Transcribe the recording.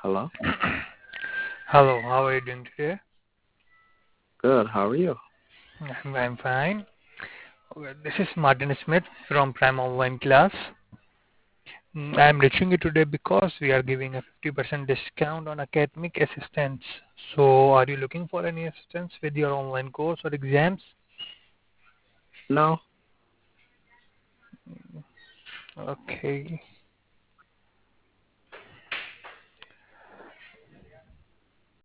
Hello? Hello, how are you doing today? Good. How are you? I'm fine. Okay, this is Martin Smith from Prime Online Class. I'm reaching you today because we are giving a 50% discount on academic assistance. So, are you looking for any assistance with your online course or exams? No? Okay.